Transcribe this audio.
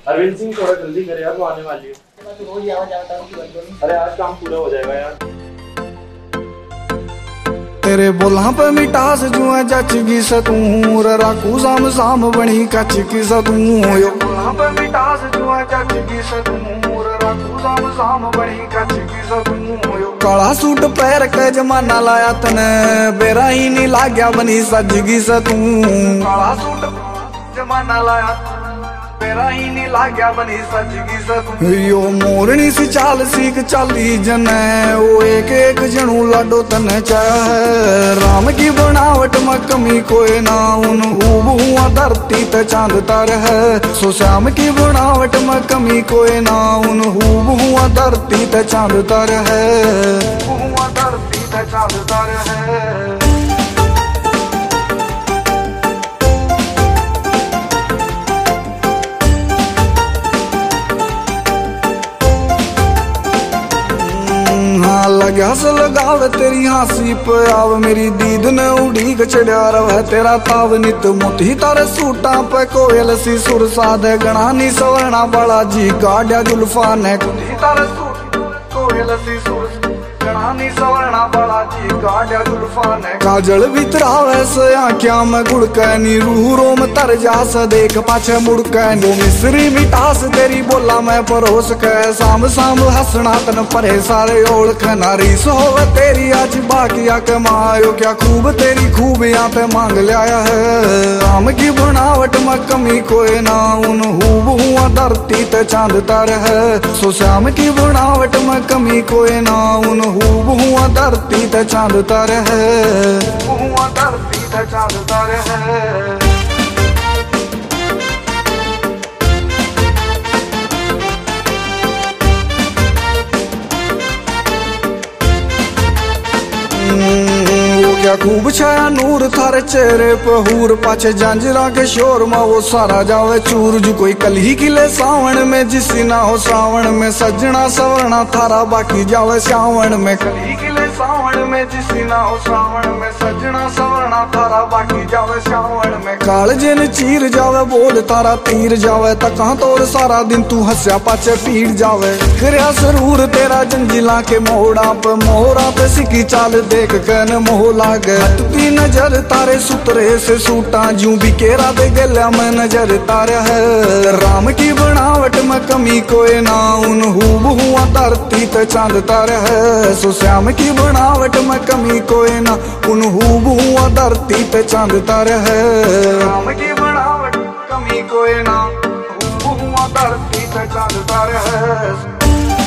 अरविंद सिंह थोड़ा जल्दी करे यार, वो आने वाली है। मैं तो रोज आवा जाता हूँ। अरे आज काम पूरा हो जाएगा यार। तेरे बोला पे मिठास जुआ जचगी सतूर राकू साम साम बनी कच की सतूं यो बोला पे मिठास जुआ जचगी सतूर राकू साम साम बनी कच की सतूं यो काला सूट पैर के जमाना लाया तने बेरा ही नहीं लाग्या बनी सजगी सतूं काला सूट जमाना लाया मेरा ही नहीं लाग्या बनी सजगी सतूं यो मोरनी सी चाल सीख चाली जने वो एक एक जणू लाडो तने चाह राम की बनावट में कमी कोई ना उन हुआ धरती ते चांद तार है सो श्याम की बनावट में कमी कोई ना उन हुआ धरती ते चांद तार है हुआ धरती ते चांद तार है। लग्या से लगावे तेरी हासी पे आव मेरी दीद ने उड़ी चढ़िया रवे तेरा ताव नित मोती तारे सूटा पे कोयल सी सुर साधे गणानी सवर्णा बालाजी गाड्या जुल्फा ने तारे सूट कोयल सी सुर गणानी सवर्णा बालाजी गाड्या जुल्फा ने काजल भीतरावे से आँखियां में गुड़कनी रूह रोम तर जा से देख पाछे मुड़कनी मिश्री मिठास तेरी बोला मैं परोस के साम साम हंसना तन परे सारे ओळख नारी सोवे तेरी आज बाकिया के मायो क्या खूब तेरी खूबियां पे मांग लाया है राम की बनावट में कमी कोई ना उन हुआ धरती ते चांद तार है सो श्याम की बनावट में कमी कोई ना उन हुआ धरती ते चांद तार है हुआ धरती ते चांद तार है। क्या खूब छाया नूर थारे चेहरे पे हूर पाछे जांजरा के शोर में वो सारा जावे चूर जो कोई कलही किले सावन में जिसी ना हो सावन में सजना सवरना थारा बाकी जावे सावन में कलही किले सावन में जिसी ना हो सावन में सजना सवरना थारा बाकी जावे सावन में कालजे ने चीर जावे बोल तारा तीर जावे तका तोर सारा दिन तू हंसया पाछे पीड़ जावे करया सरूर तेरा जंजीला के मोड़ा पे सिकी चाल देख कन मोह लागे हटती नजर तारे सुतरे से सूटा जूं भी केरा दे गल्या में नजर तारे है राम की बनावट में कमी कोई ना उन हुआ धरती ते चांद तारे है सो श्याम की बनावट में कमी कोई ना उन हुआ धरती ते चांद तारे है राम की बनावट कमी कोई ना हुआ धरती ते चांद तारे है।